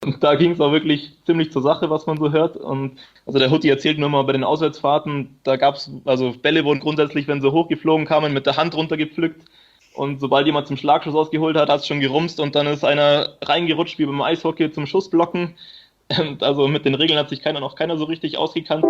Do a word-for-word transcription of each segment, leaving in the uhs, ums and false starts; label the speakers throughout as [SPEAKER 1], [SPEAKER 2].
[SPEAKER 1] Und da ging es auch wirklich ziemlich zur Sache, was man so hört. Und also der Hutti erzählt nur mal bei den Auswärtsfahrten, da gab es, also Bälle wurden grundsätzlich, wenn sie hochgeflogen kamen, mit der Hand runtergepflückt. Und sobald jemand zum Schlagschuss ausgeholt hat, hat es schon gerumst und dann ist einer reingerutscht wie beim Eishockey zum Schussblocken. Und also mit den Regeln hat sich keiner noch keiner so richtig ausgekannt.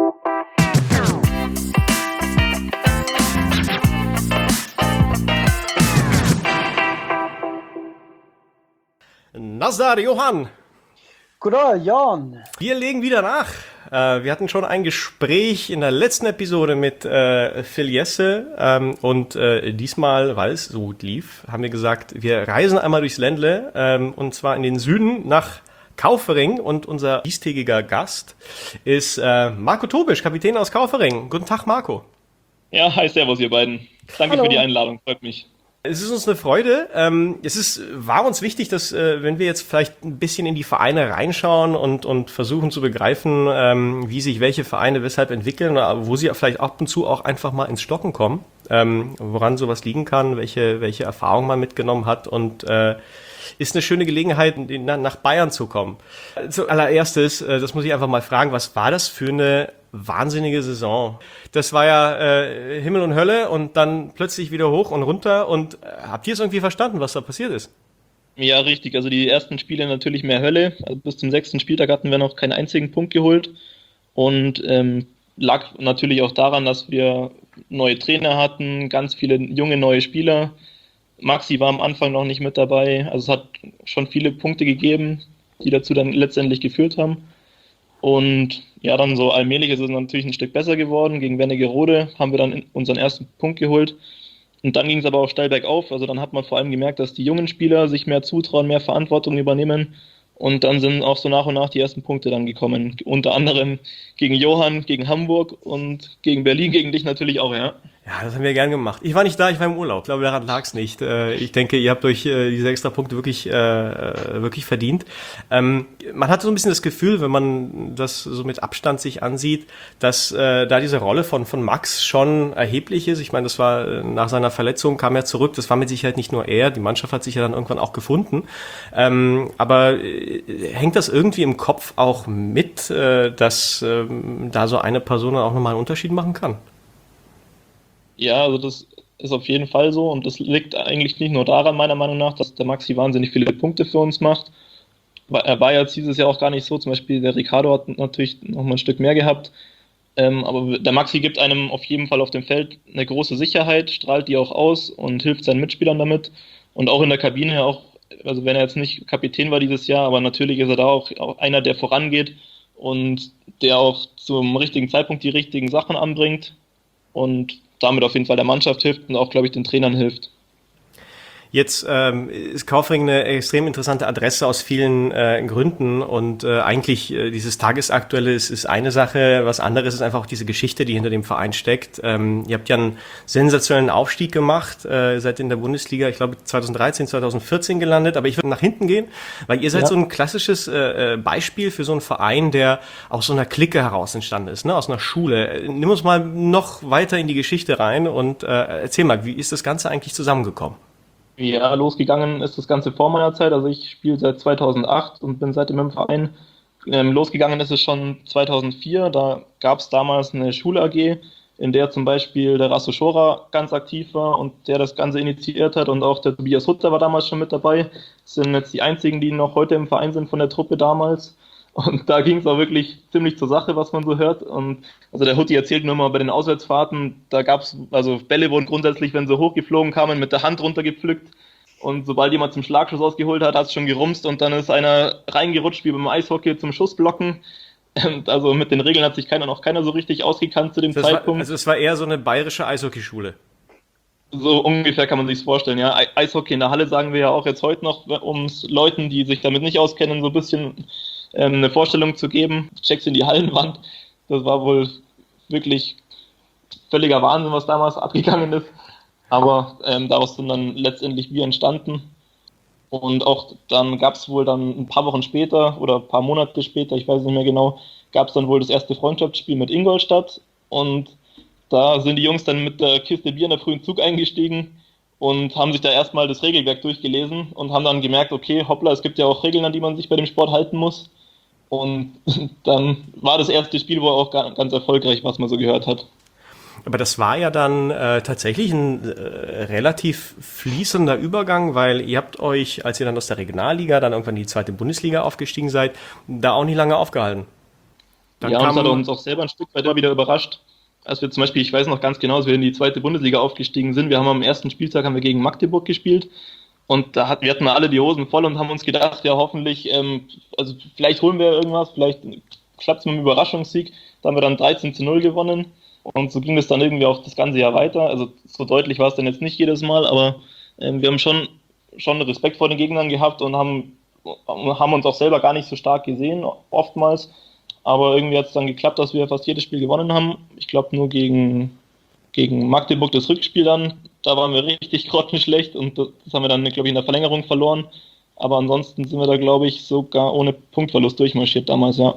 [SPEAKER 2] Nazdar, Johann.
[SPEAKER 3] Guten Jan.
[SPEAKER 2] Wir legen wieder nach. Äh, wir hatten schon ein Gespräch in der letzten Episode mit äh, Phil Jesse ähm, und äh, diesmal, weil es so gut lief, haben wir gesagt, wir reisen einmal durchs Ländle ähm, und zwar in den Süden nach Kaufering und unser diestägiger Gast ist äh, Marco Tobisch, Kapitän aus Kaufering. Guten Tag, Marco.
[SPEAKER 1] Ja, hi, servus ihr beiden. Danke
[SPEAKER 3] Hallo.
[SPEAKER 1] für die Einladung, freut mich.
[SPEAKER 2] Es ist uns eine Freude. Ähm, es ist, war uns wichtig, dass, äh, wenn wir jetzt vielleicht ein bisschen in die Vereine reinschauen und, und versuchen zu begreifen, ähm, wie sich welche Vereine weshalb entwickeln, oder wo sie vielleicht ab und zu auch einfach mal ins Stocken kommen, ähm, woran sowas liegen kann, welche, welche Erfahrungen man mitgenommen hat und äh, ist eine schöne Gelegenheit, nach Bayern zu kommen. Zuallererstes, äh, das muss ich einfach mal fragen, was war das für eine wahnsinnige Saison? Das war ja äh, Himmel und Hölle und dann plötzlich wieder hoch und runter. Und äh, habt ihr es irgendwie verstanden, was da passiert ist?
[SPEAKER 1] Ja, richtig. Also die ersten Spiele natürlich mehr Hölle. Also bis zum sechsten Spieltag hatten wir noch keinen einzigen Punkt geholt. Und ähm, lag natürlich auch daran, dass wir neue Trainer hatten, ganz viele junge neue Spieler. Maxi war am Anfang noch nicht mit dabei. Also es hat schon viele Punkte gegeben, die dazu dann letztendlich geführt haben. Und ja, dann so allmählich ist es natürlich ein Stück besser geworden. Gegen Wernigerode haben wir dann unseren ersten Punkt geholt. Und dann ging es aber auch steil bergauf. Also dann hat man vor allem gemerkt, dass die jungen Spieler sich mehr zutrauen, mehr Verantwortung übernehmen. Und dann sind auch so nach und nach die ersten Punkte dann gekommen. Unter anderem gegen Johann, gegen Hamburg und gegen Berlin, gegen dich natürlich auch, ja.
[SPEAKER 2] Ja, das haben wir gern gemacht. Ich war nicht da, ich war im Urlaub. Ich glaube, daran lag es nicht. Ich denke, ihr habt euch diese extra Punkte wirklich, äh, wirklich verdient. Ähm, man hat so ein bisschen das Gefühl, wenn man das so mit Abstand sich ansieht, dass äh, da diese Rolle von, von Max schon erheblich ist. Ich meine, das war nach seiner Verletzung, kam er zurück. Das war mit Sicherheit nicht nur er. Die Mannschaft hat sich ja dann irgendwann auch gefunden. Ähm, aber äh, hängt das irgendwie im Kopf auch mit, äh, dass äh, da so eine Person auch nochmal einen Unterschied machen kann?
[SPEAKER 1] Ja, also das ist auf jeden Fall so und das liegt eigentlich nicht nur daran, meiner Meinung nach, dass der Maxi wahnsinnig viele Punkte für uns macht. Er war jetzt dieses Jahr auch gar nicht so, zum Beispiel der Ricardo hat natürlich noch mal ein Stück mehr gehabt, ähm, aber der Maxi gibt einem auf jeden Fall auf dem Feld eine große Sicherheit, strahlt die auch aus und hilft seinen Mitspielern damit und auch in der Kabine auch, also wenn er jetzt nicht Kapitän war dieses Jahr, aber natürlich ist er da auch, auch einer, der vorangeht und der auch zum richtigen Zeitpunkt die richtigen Sachen anbringt und damit auf jeden Fall der Mannschaft hilft und auch, glaube ich, den Trainern hilft.
[SPEAKER 2] Jetzt ähm, ist Kaufering eine extrem interessante Adresse aus vielen äh, Gründen und äh, eigentlich äh, dieses Tagesaktuelle ist, ist eine Sache, was anderes ist einfach auch diese Geschichte, die hinter dem Verein steckt. Ähm, ihr habt ja einen sensationellen Aufstieg gemacht, äh, seid in der Bundesliga, ich glaube zweitausenddreizehn, zweitausendvierzehn gelandet, aber ich würde nach hinten gehen, weil ihr seid ja so ein klassisches äh, Beispiel für so einen Verein, der aus so einer Clique heraus entstanden ist, ne, aus einer Schule. Nimm uns mal noch weiter in die Geschichte rein und äh, erzähl mal, wie ist das Ganze eigentlich zusammengekommen?
[SPEAKER 1] Ja, losgegangen ist das Ganze vor meiner Zeit. Also ich spiele seit zweitausendacht und bin seitdem im Verein. Ähm, losgegangen ist es schon zweitausendvier. Da gab es damals eine Schul-A G, in der zum Beispiel der Rasso Schora ganz aktiv war und der das Ganze initiiert hat. Und auch der Tobias Hutter war damals schon mit dabei. Das sind jetzt die einzigen, die noch heute im Verein sind von der Truppe damals. Und da ging es auch wirklich ziemlich zur Sache, was man so hört. Und also der Hutti erzählt nur mal bei den Auswärtsfahrten, da gab es, also Bälle wurden grundsätzlich, wenn sie hochgeflogen kamen, mit der Hand runtergepflückt. Und sobald jemand zum Schlagschuss ausgeholt hat, hat es schon gerumst und dann ist einer reingerutscht wie beim Eishockey zum Schussblocken. Und also mit den Regeln hat sich keiner noch keiner so richtig ausgekannt zu dem
[SPEAKER 2] Das
[SPEAKER 1] Zeitpunkt.
[SPEAKER 2] War, also es war eher so eine bayerische Eishockeyschule.
[SPEAKER 1] So ungefähr kann man sich's vorstellen, ja. Eishockey in der Halle sagen wir ja auch jetzt heute noch, um es Leuten, die sich damit nicht auskennen, so ein bisschen ähm, eine Vorstellung zu geben. Checkst in die Hallenwand. Das war wohl wirklich völliger Wahnsinn, was damals abgegangen ist. Aber ähm, daraus sind dann letztendlich wir entstanden. Und auch dann gab es wohl dann ein paar Wochen später oder ein paar Monate später, ich weiß nicht mehr genau, gab es dann wohl das erste Freundschaftsspiel mit Ingolstadt. Und da sind die Jungs dann mit der Kiste Bier in der frühen Zug eingestiegen und haben sich da erstmal das Regelwerk durchgelesen und haben dann gemerkt, okay, hoppla, es gibt ja auch Regeln, an die man sich bei dem Sport halten muss. Und dann war das erste Spiel wohl auch ganz erfolgreich, was man so gehört hat.
[SPEAKER 2] Aber das war ja dann äh, tatsächlich ein äh, relativ fließender Übergang, weil ihr habt euch, als ihr dann aus der Regionalliga dann irgendwann in die zweite Bundesliga aufgestiegen seid, da auch nicht lange aufgehalten. Dann
[SPEAKER 1] ja,
[SPEAKER 2] kam,
[SPEAKER 1] uns hat uns auch selber ein Stück weit immer wieder überrascht. Als wir zum Beispiel, ich weiß noch ganz genau, als wir in die zweite Bundesliga aufgestiegen sind, wir haben am ersten Spieltag haben wir gegen Magdeburg gespielt und da hatten wir hatten alle die Hosen voll und haben uns gedacht, ja hoffentlich, ähm, also vielleicht holen wir irgendwas, vielleicht klappt es mit einem Überraschungssieg. Da haben wir dann dreizehn zu null gewonnen. Und so ging es dann irgendwie auch das ganze Jahr weiter. Also so deutlich war es dann jetzt nicht jedes Mal, aber ähm, wir haben schon, schon Respekt vor den Gegnern gehabt und haben, haben uns auch selber gar nicht so stark gesehen, oftmals. Aber irgendwie hat es dann geklappt, dass wir fast jedes Spiel gewonnen haben. Ich glaube nur gegen, gegen Magdeburg das Rückspiel dann, da waren wir richtig grottenschlecht und das haben wir dann, glaube ich, in der Verlängerung verloren. Aber ansonsten sind wir da, glaube ich, sogar ohne Punktverlust durchmarschiert damals, ja.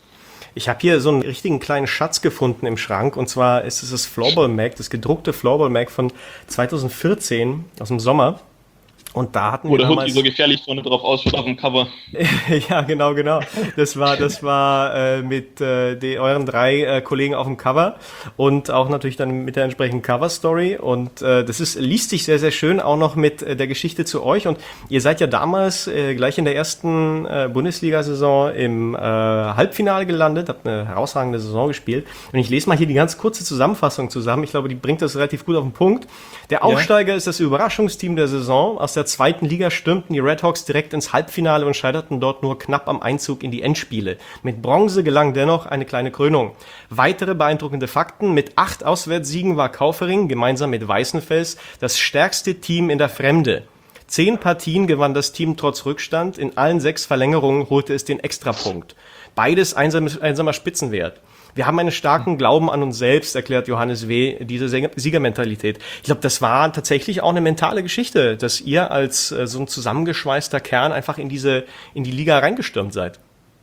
[SPEAKER 2] Ich habe hier so einen richtigen kleinen Schatz gefunden im Schrank, und zwar ist es das Floorball Mag, das gedruckte Floorball Mag von zweitausendvierzehn aus dem Sommer. Und da hatten
[SPEAKER 1] Wo
[SPEAKER 2] wir
[SPEAKER 1] der Hut
[SPEAKER 2] damals
[SPEAKER 1] so gefährlich vorne drauf ausschaut auf dem Cover.
[SPEAKER 2] ja, genau, genau. Das war, das war äh, mit äh, die, euren drei äh, Kollegen auf dem Cover und auch natürlich dann mit der entsprechenden Cover-Story. Und äh, das ist liest sich sehr, sehr schön, auch noch mit äh, der Geschichte zu euch. Und ihr seid ja damals äh, gleich in der ersten äh, Bundesliga-Saison im äh, Halbfinale gelandet, habt eine herausragende Saison gespielt. Und ich lese mal hier die ganz kurze Zusammenfassung zusammen. Ich glaube, die bringt das relativ gut auf den Punkt. Der Aufsteiger ja. ist das Überraschungsteam der Saison. Aus der zweiten Liga stürmten die Redhawks direkt ins Halbfinale und scheiterten dort nur knapp am Einzug in die Endspiele. Mit Bronze gelang dennoch eine kleine Krönung. Weitere beeindruckende Fakten: Mit acht Auswärtssiegen war Kaufering gemeinsam mit Weißenfels das stärkste Team in der Fremde. Zehn Partien gewann das Team trotz Rückstand. In allen sechs Verlängerungen holte es den Extrapunkt. Beides einsam, einsamer Spitzenwert. Wir haben einen starken Glauben an uns selbst, erklärt Johannes W., diese Siegermentalität. Ich glaube, das war tatsächlich auch eine mentale Geschichte, dass ihr als äh, so ein zusammengeschweißter Kern einfach in diese, in die Liga reingestürmt seid.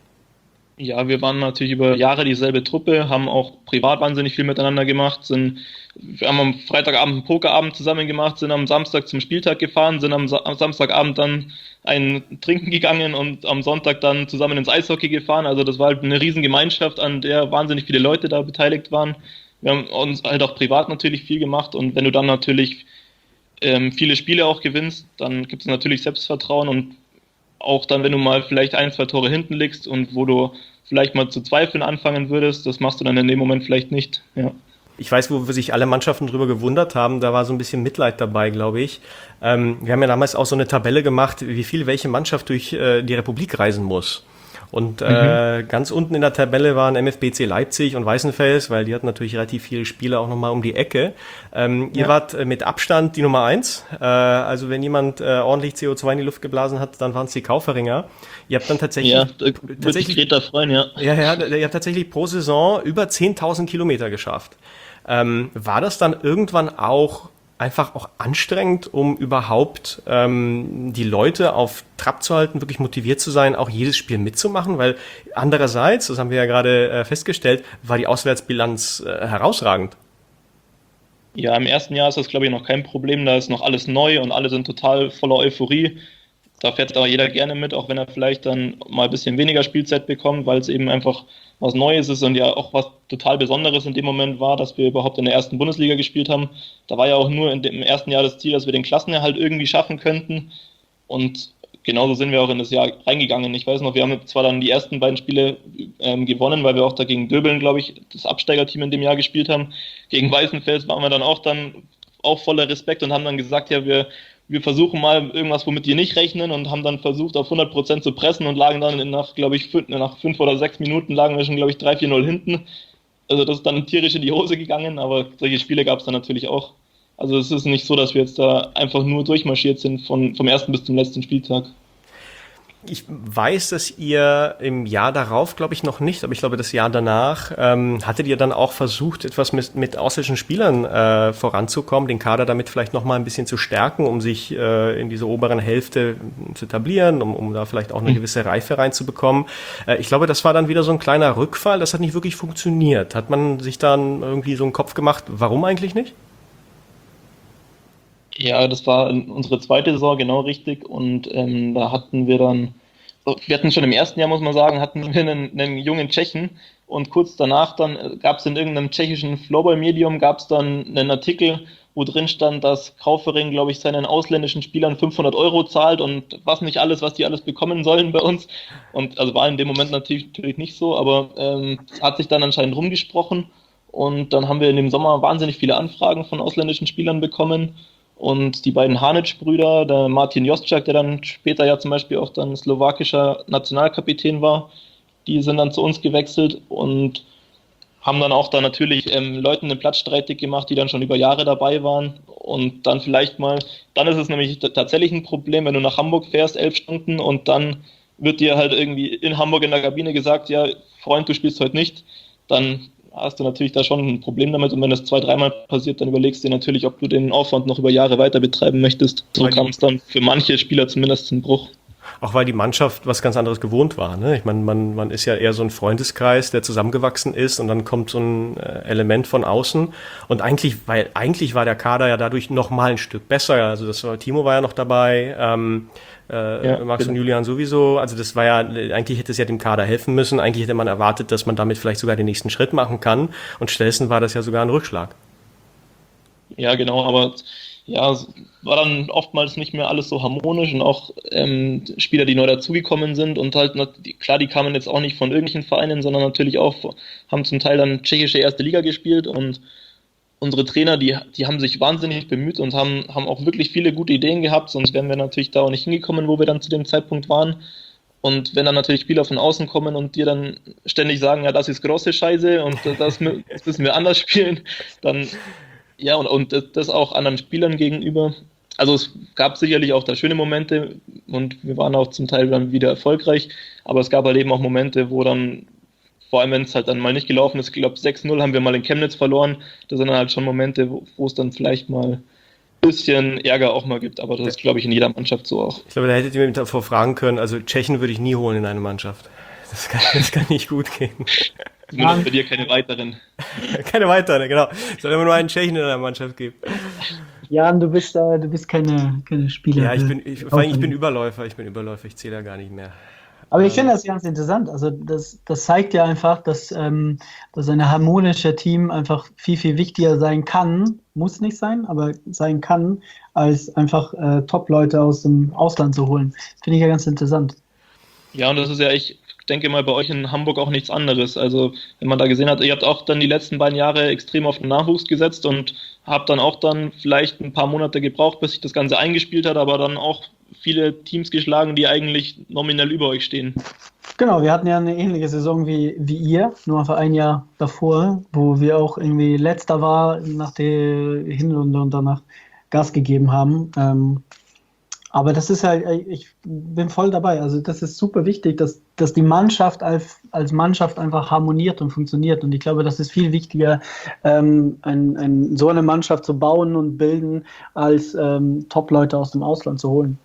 [SPEAKER 1] Ja, wir waren natürlich über Jahre dieselbe Truppe, haben auch privat wahnsinnig viel miteinander gemacht, sind, wir haben am Freitagabend einen Pokerabend zusammen gemacht, sind am Samstag zum Spieltag gefahren, sind am, Sa- am Samstagabend dann ein Trinken gegangen und am Sonntag dann zusammen ins Eishockey gefahren. Also das war halt eine Riesengemeinschaft, an der wahnsinnig viele Leute da beteiligt waren. Wir haben uns halt auch privat natürlich viel gemacht und wenn du dann natürlich ähm, viele Spiele auch gewinnst, dann gibt es natürlich Selbstvertrauen und auch dann, wenn du mal vielleicht ein, zwei Tore hinten liegst und wo du vielleicht mal zu zweifeln anfangen würdest, das machst du dann in dem Moment vielleicht nicht. Ja.
[SPEAKER 2] Ich weiß, wo sich alle Mannschaften drüber gewundert haben, da war so ein bisschen Mitleid dabei, glaube ich. Ähm, wir haben ja damals auch so eine Tabelle gemacht, wie viel welche Mannschaft durch äh, die Republik reisen muss. Und äh, mhm. ganz unten in der Tabelle waren M F B C Leipzig und Weißenfels, weil die hatten natürlich relativ viele Spieler auch nochmal um die Ecke. Ähm, ja. Ihr wart äh, mit Abstand die Nummer eins. Äh, also wenn jemand äh, ordentlich C O zwei in die Luft geblasen hat, dann waren es die Kauferinger. Ihr habt dann tatsächlich...
[SPEAKER 1] Ja, da tatsächlich Greta freuen, ja.
[SPEAKER 2] Ja, ja, ihr habt tatsächlich pro Saison über zehntausend Kilometer geschafft. Ähm, war das dann irgendwann auch einfach auch anstrengend, um überhaupt ähm, die Leute auf Trab zu halten, wirklich motiviert zu sein, auch jedes Spiel mitzumachen? Weil andererseits, das haben wir ja gerade äh, festgestellt, war die Auswärtsbilanz äh, herausragend.
[SPEAKER 1] Ja, im ersten Jahr ist das, glaube ich, noch kein Problem. Da ist noch alles neu und alle sind total voller Euphorie. Da fährt auch jeder gerne mit, auch wenn er vielleicht dann mal ein bisschen weniger Spielzeit bekommt, weil es eben einfach was Neues ist und ja auch was total Besonderes in dem Moment war, dass wir überhaupt in der ersten Bundesliga gespielt haben. Da war ja auch nur in dem ersten Jahr das Ziel, dass wir den Klassenerhalt irgendwie schaffen könnten. Und genauso sind wir auch in das Jahr reingegangen. Ich weiß noch, wir haben zwar dann die ersten beiden Spiele ähm, gewonnen, weil wir auch dagegen Döbeln, glaube ich, das Absteigerteam in dem Jahr gespielt haben. Gegen Weißenfels waren wir dann auch dann auch voller Respekt und haben dann gesagt, ja, wir wir versuchen mal irgendwas, womit die nicht rechnen und haben dann versucht, auf hundert Prozent zu pressen und lagen dann nach, glaube ich, fünf, nach fünf oder sechs Minuten lagen wir schon, glaube ich, drei vier null hinten. Also das ist dann tierisch in die Hose gegangen, aber solche Spiele gab es dann natürlich auch. Also es ist nicht so, dass wir jetzt da einfach nur durchmarschiert sind von, vom ersten bis zum letzten Spieltag.
[SPEAKER 2] Ich weiß, dass ihr im Jahr darauf, glaube ich, noch nicht, aber ich glaube, das Jahr danach, ähm, hattet ihr dann auch versucht, etwas mit, mit ausländischen Spielern äh, voranzukommen, den Kader damit vielleicht noch mal ein bisschen zu stärken, um sich äh, in diese oberen Hälfte zu etablieren, um, um da vielleicht auch eine gewisse Reife reinzubekommen. Äh, ich glaube, das war dann wieder so ein kleiner Rückfall, das hat nicht wirklich funktioniert. Hat man sich dann irgendwie so einen Kopf gemacht, warum eigentlich nicht?
[SPEAKER 1] Ja, das war unsere zweite Saison, genau richtig. Und ähm, da hatten wir dann, wir hatten schon im ersten Jahr, muss man sagen, hatten wir einen, einen jungen Tschechen. Und kurz danach dann gab es in irgendeinem tschechischen Floorball-Medium, gab es dann einen Artikel, wo drin stand, dass Kaufering, glaube ich, seinen ausländischen Spielern fünfhundert Euro zahlt und was nicht alles, was die alles bekommen sollen bei uns. Und also war in dem Moment natürlich, natürlich nicht so, aber ähm, hat sich dann anscheinend rumgesprochen. Und dann haben wir in dem Sommer wahnsinnig viele Anfragen von ausländischen Spielern bekommen. Und die beiden Hanic-Brüder, der Martin Jostschak, der dann später ja zum Beispiel auch dann slowakischer Nationalkapitän war, die sind dann zu uns gewechselt und haben dann auch da natürlich ähm, Leuten den Platz streitig gemacht, die dann schon über Jahre dabei waren. Und dann vielleicht mal, dann ist es nämlich t- tatsächlich ein Problem, wenn du nach Hamburg fährst, elf Stunden, und dann wird dir halt irgendwie in Hamburg in der Kabine gesagt, ja, Freund, du spielst heute nicht, dann hast du natürlich da schon ein Problem damit. Und wenn das zwei, dreimal passiert, dann überlegst du dir natürlich, ob du den Aufwand noch über Jahre weiter betreiben möchtest. So kam es dann für manche Spieler zumindest zum Bruch.
[SPEAKER 2] Auch weil die Mannschaft was ganz anderes gewohnt war. Ne? Ich meine, man, man ist ja eher so ein Freundeskreis, der zusammengewachsen ist, und dann kommt so ein äh, Element von außen. Und eigentlich, weil eigentlich war der Kader ja dadurch noch mal ein Stück besser. Also das war, Timo war ja noch dabei, ähm, äh, ja, Max bitte. Und Julian sowieso. Also das war ja, eigentlich hätte es ja dem Kader helfen müssen. Eigentlich hätte man erwartet, dass man damit vielleicht sogar den nächsten Schritt machen kann. Und stattdessen war das ja sogar ein Rückschlag.
[SPEAKER 1] Ja, genau, aber ja, war dann oftmals nicht mehr alles so harmonisch, und auch ähm, Spieler, die neu dazugekommen sind, und halt, klar, die kamen jetzt auch nicht von irgendwelchen Vereinen, sondern natürlich auch, haben zum Teil dann tschechische erste Liga gespielt, und unsere Trainer, die, die haben sich wahnsinnig bemüht und haben, haben auch wirklich viele gute Ideen gehabt, sonst wären wir natürlich da auch nicht hingekommen, wo wir dann zu dem Zeitpunkt waren. Und wenn dann natürlich Spieler von außen kommen und dir dann ständig sagen, ja, das ist große Scheiße und das, das müssen wir anders spielen, dann ja, und, und das auch anderen Spielern gegenüber. Also es gab sicherlich auch da schöne Momente, und wir waren auch zum Teil dann wieder erfolgreich, aber es gab halt eben auch Momente, wo dann, vor allem wenn es halt dann mal nicht gelaufen ist, ich glaube sechs null haben wir mal in Chemnitz verloren, das sind dann halt schon Momente, wo, wo es dann vielleicht mal ein bisschen Ärger auch mal gibt, aber das ist, glaube ich, in jeder Mannschaft so auch.
[SPEAKER 2] Ich glaube, da hättet ihr mich davor fragen können, also Tschechen würde ich nie holen in eine Mannschaft. Das kann, das kann nicht gut gehen.
[SPEAKER 1] Zumindest bei dir keine weiteren.
[SPEAKER 2] Keine weiteren, genau. Es soll immer nur einen Tschechen in der Mannschaft geben.
[SPEAKER 3] Jan, du bist, äh, du bist keine, keine Spieler.
[SPEAKER 2] Ja, ich bin, ich, vor allem, ich bin Überläufer, ich bin Überläufer, ich zähle ja gar nicht mehr.
[SPEAKER 3] Aber ich finde das ganz interessant. Also das, das zeigt ja einfach, dass, ähm, dass ein harmonisches Team einfach viel, viel wichtiger sein kann, muss nicht sein, aber sein kann, als einfach äh, Top-Leute aus dem Ausland zu holen. Finde ich ja ganz interessant.
[SPEAKER 1] Ja, und das ist ja echt, ich denke mal, bei euch in Hamburg auch nichts anderes. Also wenn man da gesehen hat, ihr habt auch dann die letzten beiden Jahre extrem auf den Nachwuchs gesetzt und habt dann auch dann vielleicht ein paar Monate gebraucht, bis sich das Ganze eingespielt hat, aber dann auch viele Teams geschlagen, die eigentlich nominell über euch stehen.
[SPEAKER 3] Genau, wir hatten ja eine ähnliche Saison wie, wie ihr, nur einfach ein Jahr davor, wo wir auch irgendwie letzter war nach der Hinrunde und danach Gas gegeben haben. Ähm, aber das ist halt, ich bin voll dabei. Also das ist super wichtig, dass, dass die Mannschaft als, als Mannschaft einfach harmoniert und funktioniert. Und ich glaube, das ist viel wichtiger, ähm, ein, ein, so eine Mannschaft zu bauen und bilden, als ähm, Top-Leute aus dem Ausland zu holen.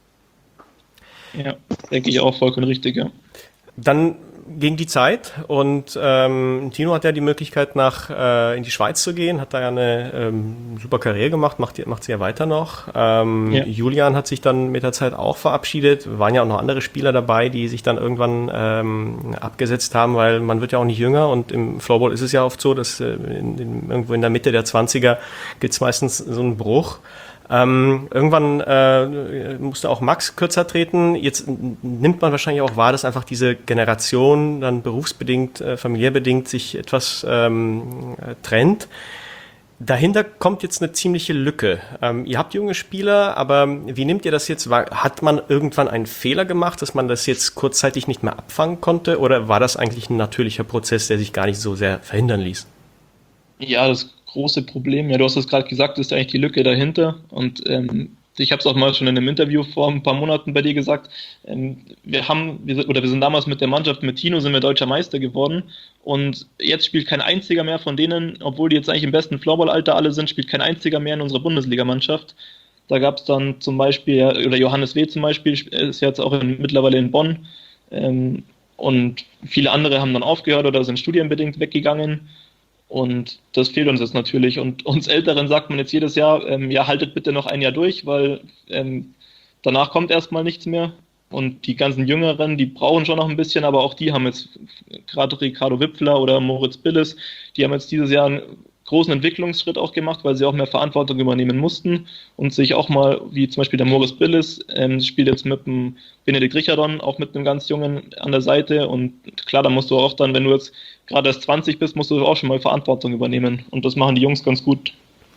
[SPEAKER 1] Ja, denke ich auch vollkommen richtig, ja.
[SPEAKER 2] Dann ging die Zeit und ähm, Tino hat ja die Möglichkeit, nach äh, in die Schweiz zu gehen, hat da ja eine ähm, super Karriere gemacht, macht, macht sie ja weiter noch. Ähm, ja. Julian hat sich dann mit der Zeit auch verabschiedet, waren ja auch noch andere Spieler dabei, die sich dann irgendwann ähm, abgesetzt haben, weil man wird ja auch nicht jünger, und im Floorball ist es ja oft so, dass äh, in, in, irgendwo in der Mitte der Zwanziger gibt es meistens so einen Bruch. Ähm, irgendwann äh, musste auch Max kürzer treten. Jetzt nimmt man wahrscheinlich auch wahr, dass einfach diese Generation dann berufsbedingt, äh, familiärbedingt sich etwas ähm, äh, trennt. Dahinter kommt jetzt eine ziemliche Lücke. Ähm, ihr habt junge Spieler, aber wie nehmt ihr das jetzt wahr? Hat man irgendwann einen Fehler gemacht, dass man das jetzt kurzzeitig nicht mehr abfangen konnte? Oder war das eigentlich ein natürlicher Prozess, der sich gar nicht so sehr verhindern ließ?
[SPEAKER 1] Ja, das große Problem, ja, du hast es gerade gesagt, ist eigentlich die Lücke dahinter, und ähm, ich habe es auch mal schon in einem Interview vor ein paar Monaten bei dir gesagt, ähm, wir haben, wir, oder wir sind damals mit der Mannschaft, mit Tino sind wir deutscher Meister geworden, und jetzt spielt kein einziger mehr von denen, obwohl die jetzt eigentlich im besten Floorball-Alter alle sind, spielt kein einziger mehr in unserer Bundesligamannschaft. Da gab es dann zum Beispiel, oder Johannes W. zum Beispiel, ist jetzt auch in, mittlerweile in Bonn, ähm, und viele andere haben dann aufgehört oder sind studienbedingt weggegangen. Und das fehlt uns jetzt natürlich. Und uns Älteren sagt man jetzt jedes Jahr, ähm, ja, haltet bitte noch ein Jahr durch, weil ähm, danach kommt erstmal nichts mehr. Und die ganzen Jüngeren, die brauchen schon noch ein bisschen, aber auch die haben jetzt, gerade Ricardo Wipfler oder Moritz Billes, die haben jetzt dieses Jahr einen großen Entwicklungsschritt auch gemacht, weil sie auch mehr Verantwortung übernehmen mussten und sich auch mal, wie zum Beispiel der Moritz Billes, ähm, spielt jetzt mit dem Benedikt Richardon, auch mit einem ganz Jungen an der Seite. Und klar, da musst du auch dann, wenn du jetzt gerade erst zwanzig bist, musst du auch schon mal Verantwortung übernehmen. Und das machen die Jungs ganz gut.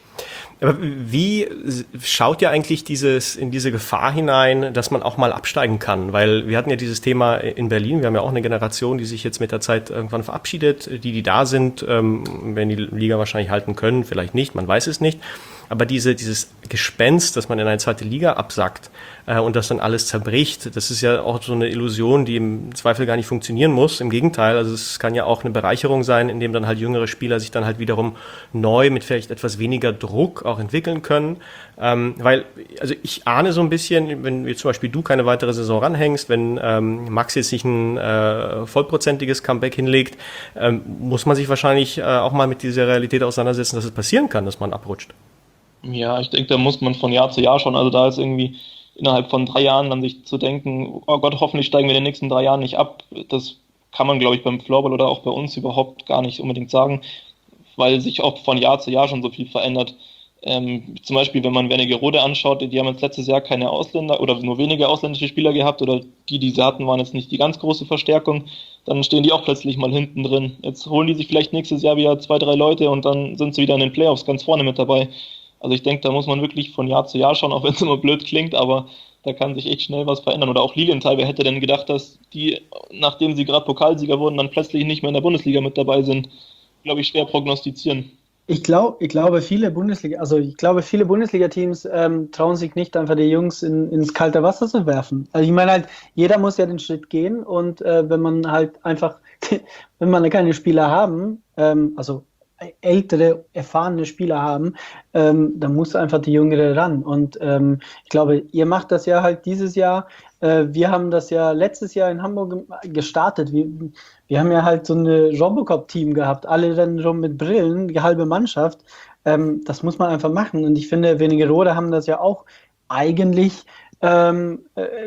[SPEAKER 2] Aber wie schaut ihr eigentlich dieses, in diese Gefahr hinein, dass man auch mal absteigen kann? Weil wir hatten ja dieses Thema in Berlin, wir haben ja auch eine Generation, die sich jetzt mit der Zeit irgendwann verabschiedet, die, die da sind, ähm, werden die Liga wahrscheinlich halten können, vielleicht nicht, man weiß es nicht. Aber diese, dieses Gespenst, dass man in eine zweite Liga absackt äh, und das dann alles zerbricht, das ist ja auch so eine Illusion, die im Zweifel gar nicht funktionieren muss. Im Gegenteil, also es kann ja auch eine Bereicherung sein, indem dann halt jüngere Spieler sich dann halt wiederum neu mit vielleicht etwas weniger Druck auch entwickeln können. Ähm, weil, also ich ahne so ein bisschen, wenn wie zum Beispiel du keine weitere Saison ranhängst, wenn ähm, Max jetzt nicht ein äh, vollprozentiges Comeback hinlegt, ähm, muss man sich wahrscheinlich äh, auch mal mit dieser Realität auseinandersetzen, dass es passieren kann, dass man abrutscht.
[SPEAKER 1] Ja, ich denke, da muss man von Jahr zu Jahr schon, also da ist irgendwie innerhalb von drei Jahren dann sich zu denken, oh Gott, hoffentlich steigen wir in den nächsten drei Jahren nicht ab. Das kann man, glaube ich, beim Floorball oder auch bei uns überhaupt gar nicht unbedingt sagen, weil sich auch von Jahr zu Jahr schon so viel verändert. Ähm, zum Beispiel, wenn man Wernigerode anschaut, die haben jetzt letztes Jahr keine Ausländer oder nur wenige ausländische Spieler gehabt oder die, die sie hatten, waren jetzt nicht die ganz große Verstärkung. Dann stehen die auch plötzlich mal hinten drin. Jetzt holen die sich vielleicht nächstes Jahr wieder zwei, drei Leute und dann sind sie wieder in den Playoffs ganz vorne mit dabei. Also ich denke, da muss man wirklich von Jahr zu Jahr schauen, auch wenn es immer blöd klingt, aber da kann sich echt schnell was verändern. Oder auch Lilienthal, wer hätte denn gedacht, dass die, nachdem sie gerade Pokalsieger wurden, dann plötzlich nicht mehr in der Bundesliga mit dabei sind? Glaube ich, schwer prognostizieren.
[SPEAKER 3] Ich glaube, ich glaube, viele Bundesliga, also ich glaube, viele Bundesliga-Teams ähm, trauen sich nicht, einfach die Jungs in, ins kalte Wasser zu werfen. Also ich meine halt, jeder muss ja den Schritt gehen und äh, wenn man halt einfach, wenn man keine Spieler haben, ähm, also ältere, erfahrene Spieler haben, ähm, dann muss einfach die Jüngere ran. Und ähm, ich glaube, ihr macht das ja halt dieses Jahr. Äh, wir haben das ja letztes Jahr in Hamburg gestartet. Wir, wir haben ja halt so eine Robocop-Team gehabt. Alle rennen rum mit Brillen, die halbe Mannschaft. Ähm, das muss man einfach machen. Und ich finde, Wernigerode haben das ja auch eigentlich ähm, äh,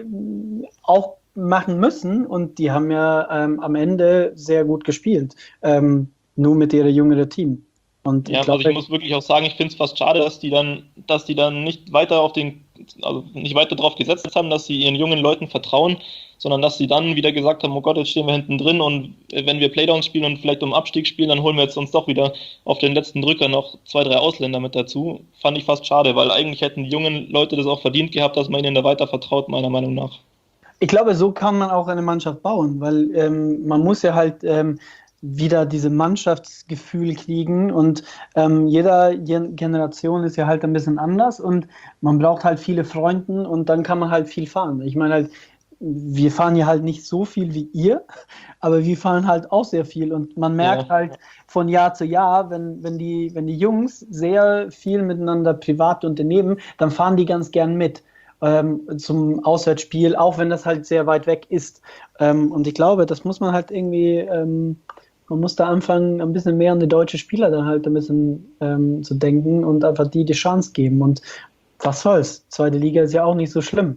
[SPEAKER 3] auch machen müssen. Und die haben ja ähm, am Ende sehr gut gespielt. Ähm, nur mit ihrer jüngeren Team. Und
[SPEAKER 1] ja,
[SPEAKER 3] ich glaube,
[SPEAKER 1] also ich muss wirklich auch sagen, ich finde es fast schade, dass die dann, dass die dann nicht weiter auf den, also nicht weiter darauf gesetzt haben, dass sie ihren jungen Leuten vertrauen, sondern dass sie dann wieder gesagt haben, oh Gott, jetzt stehen wir hinten drin und wenn wir Playdowns spielen und vielleicht um Abstieg spielen, dann holen wir jetzt uns doch wieder auf den letzten Drücker noch zwei, drei Ausländer mit dazu. Fand ich fast schade, weil eigentlich hätten die jungen Leute das auch verdient gehabt, dass man ihnen da weiter vertraut, meiner Meinung nach.
[SPEAKER 3] Ich glaube, so kann man auch eine Mannschaft bauen, weil ähm, man muss ja halt ähm, wieder diese Mannschaftsgefühl kriegen und ähm, jeder Generation ist ja halt ein bisschen anders und man braucht halt viele Freunde und dann kann man halt viel fahren. Ich meine halt, wir fahren ja halt nicht so viel wie ihr, aber wir fahren halt auch sehr viel und man merkt ja halt von Jahr zu Jahr, wenn, wenn, die, wenn die Jungs sehr viel miteinander privat unternehmen, dann fahren die ganz gern mit ähm, zum Auswärtsspiel, auch wenn das halt sehr weit weg ist. Ähm, und ich glaube, das muss man halt irgendwie ähm, man muss da anfangen, ein bisschen mehr an die deutschen Spieler dann halt ein bisschen ähm, zu denken und einfach die die Chance geben. Und was soll's? Zweite Liga ist ja auch nicht so schlimm.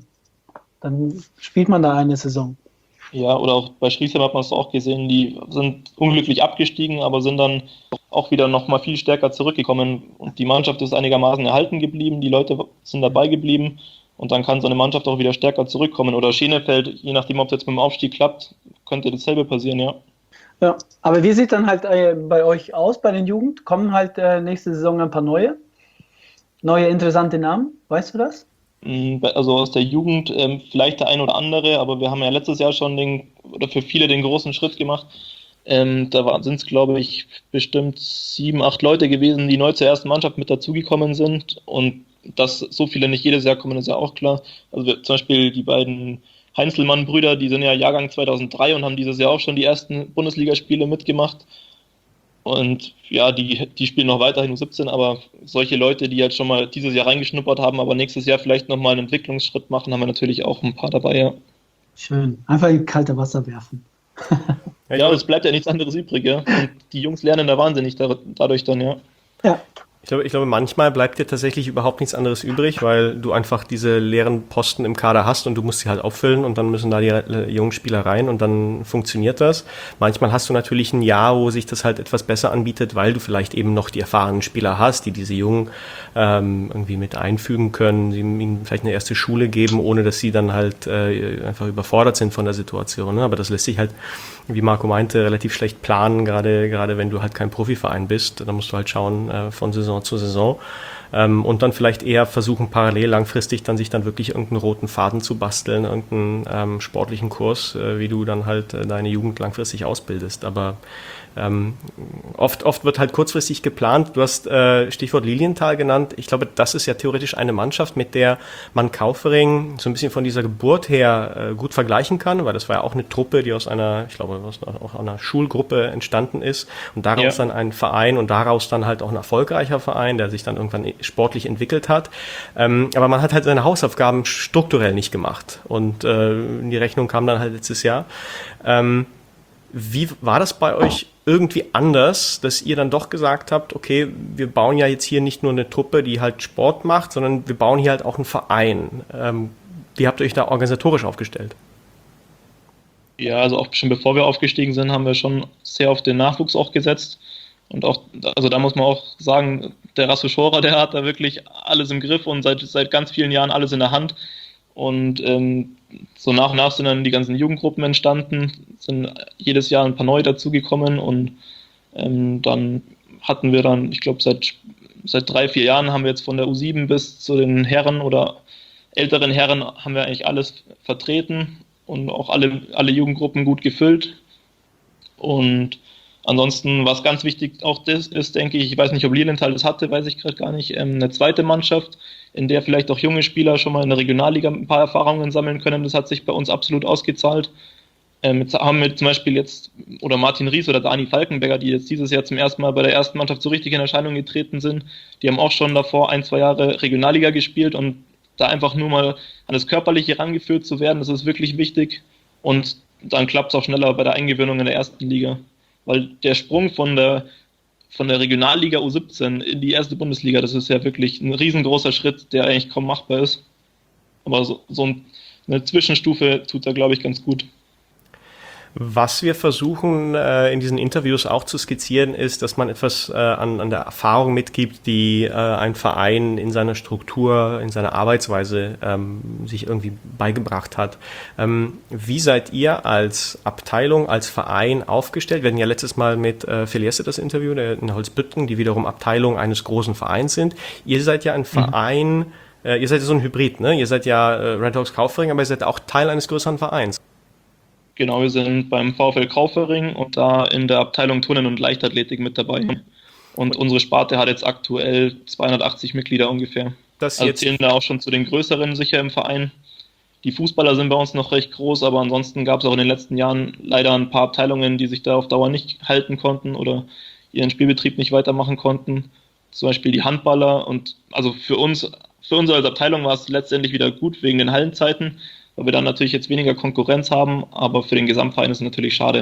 [SPEAKER 3] Dann spielt man da eine Saison.
[SPEAKER 1] Ja, oder auch bei Schriesheim hat man es auch gesehen, die sind unglücklich abgestiegen, aber sind dann auch wieder nochmal viel stärker zurückgekommen. Und die Mannschaft ist einigermaßen erhalten geblieben, die Leute sind dabei geblieben. Und dann kann so eine Mannschaft auch wieder stärker zurückkommen. Oder Schenefeld, je nachdem, ob es jetzt mit dem Aufstieg klappt, könnte dasselbe passieren, ja.
[SPEAKER 3] Ja, aber wie sieht dann halt äh, bei euch aus, bei den Jugend? Kommen halt äh, nächste Saison ein paar neue? Neue interessante Namen? Weißt du das?
[SPEAKER 1] Also aus der Jugend ähm, vielleicht der ein oder andere, aber wir haben ja letztes Jahr schon den, oder für viele den großen Schritt gemacht. Ähm, da sind es, glaube ich, bestimmt sieben, acht Leute gewesen, die neu zur ersten Mannschaft mit dazugekommen sind. Und dass so viele nicht jedes Jahr kommen, ist ja auch klar. Also wir, zum Beispiel die beiden Heinzelmann-Brüder, die sind ja Jahrgang zweitausenddrei und haben dieses Jahr auch schon die ersten Bundesligaspiele mitgemacht. Und ja, die, die spielen noch weiterhin U siebzehn, aber solche Leute, die jetzt schon mal dieses Jahr reingeschnuppert haben, aber nächstes Jahr vielleicht nochmal einen Entwicklungsschritt machen, haben wir natürlich auch ein paar dabei, ja.
[SPEAKER 3] Schön. Einfach in kalte Wasser werfen.
[SPEAKER 1] Ja, es bleibt ja nichts anderes übrig, ja. Und die Jungs lernen da wahnsinnig dadurch dann, ja.
[SPEAKER 3] Ja.
[SPEAKER 2] Ich glaube, ich glaube, manchmal bleibt dir tatsächlich überhaupt nichts anderes übrig, weil du einfach diese leeren Posten im Kader hast und du musst sie halt auffüllen und dann müssen da die jungen Spieler rein und dann funktioniert das. Manchmal hast du natürlich ein Jahr, wo sich das halt etwas besser anbietet, weil du vielleicht eben noch die erfahrenen Spieler hast, die diese Jungen ähm, irgendwie mit einfügen können, die ihnen vielleicht eine erste Schule geben, ohne dass sie dann halt äh, einfach überfordert sind von der Situation. Ne? Aber das lässt sich halt, wie Marco meinte, relativ schlecht planen, gerade gerade wenn du halt kein Profiverein bist. Da musst du halt schauen äh, von Saison zu Saison ähm, und dann vielleicht eher versuchen, parallel langfristig dann sich dann wirklich irgendeinen roten Faden zu basteln, irgendeinen ähm, sportlichen Kurs, äh, wie du dann halt äh, deine Jugend langfristig ausbildest. Aber ähm, oft, oft wird halt kurzfristig geplant. Du hast äh, Stichwort Lilienthal genannt. Ich glaube, das ist ja theoretisch eine Mannschaft, mit der man Kaufering so ein bisschen von dieser Geburt her äh, gut vergleichen kann, weil das war ja auch eine Truppe, die aus einer, ich glaube, aus auch einer Schulgruppe entstanden ist und daraus ja. dann ein Verein und daraus dann halt auch ein erfolgreicher Verein, der sich dann irgendwann sportlich entwickelt hat. Ähm, aber man hat halt seine Hausaufgaben strukturell nicht gemacht und äh, die Rechnung kam dann halt letztes Jahr. Ähm, Wie war das bei euch irgendwie anders, dass ihr dann doch gesagt habt, okay, wir bauen ja jetzt hier nicht nur eine Truppe, die halt Sport macht, sondern wir bauen hier halt auch einen Verein. Ähm, wie habt ihr euch da organisatorisch aufgestellt?
[SPEAKER 1] Ja, also auch schon bevor wir aufgestiegen sind, haben wir schon sehr auf den Nachwuchs auch gesetzt. Und auch, also da muss man auch sagen, der Rasso Schorer, der hat da wirklich alles im Griff und seit, seit ganz vielen Jahren alles in der Hand. Und ähm, so nach und nach sind dann die ganzen Jugendgruppen entstanden, sind jedes Jahr ein paar neue dazugekommen und ähm, dann hatten wir dann, ich glaube seit, seit drei, vier Jahren haben wir jetzt von der U sieben bis zu den Herren oder älteren Herren haben wir eigentlich alles vertreten und auch alle, alle Jugendgruppen gut gefüllt. Und ansonsten, was ganz wichtig auch das ist, denke ich, ich weiß nicht, ob Lilienthal das hatte, weiß ich gerade gar nicht, ähm, eine zweite Mannschaft, in der vielleicht auch junge Spieler schon mal in der Regionalliga ein paar Erfahrungen sammeln können. Das hat sich bei uns absolut ausgezahlt. Ähm, jetzt haben wir zum Beispiel jetzt, oder Martin Ries oder Dani Falkenberger, die jetzt dieses Jahr zum ersten Mal bei der ersten Mannschaft so richtig in Erscheinung getreten sind, die haben auch schon davor ein, zwei Jahre Regionalliga gespielt und da einfach nur mal an das Körperliche rangeführt zu werden, das ist wirklich wichtig und dann klappt es auch schneller bei der Eingewöhnung in der ersten Liga. Weil der Sprung von der, von der Regionalliga U siebzehn in die erste Bundesliga, das ist ja wirklich ein riesengroßer Schritt, der eigentlich kaum machbar ist. Aber so, so eine Zwischenstufe tut da, glaube ich, ganz gut.
[SPEAKER 2] Was wir versuchen äh, in diesen Interviews auch zu skizzieren, ist, dass man etwas äh, an, an der Erfahrung mitgibt, die äh, ein Verein in seiner Struktur, in seiner Arbeitsweise ähm, sich irgendwie beigebracht hat. Ähm, wie seid ihr als Abteilung, als Verein aufgestellt? Wir hatten ja letztes Mal mit äh, Feliesse das Interview, der in Holzbüttgen, die wiederum Abteilung eines großen Vereins sind. Ihr seid ja ein Verein, mhm. äh, ihr seid ja so ein Hybrid, ne? Ihr seid ja äh, Red Hawks Kaufering, aber ihr seid auch Teil eines größeren Vereins.
[SPEAKER 1] Genau, wir sind beim VfL Kaufering und da in der Abteilung Turnen und Leichtathletik mit dabei. Und unsere Sparte hat jetzt aktuell zweihundertachtzig Mitglieder ungefähr. Das also zählen da auch schon zu den größeren sicher im Verein. Die Fußballer sind bei uns noch recht groß, aber ansonsten gab es auch in den letzten Jahren leider ein paar Abteilungen, die sich da auf Dauer nicht halten konnten oder ihren Spielbetrieb nicht weitermachen konnten. Zum Beispiel die Handballer. Und also für uns, für uns als Abteilung war es letztendlich wieder gut wegen den Hallenzeiten, weil wir dann natürlich jetzt weniger Konkurrenz haben, aber für den Gesamtverein ist es natürlich schade.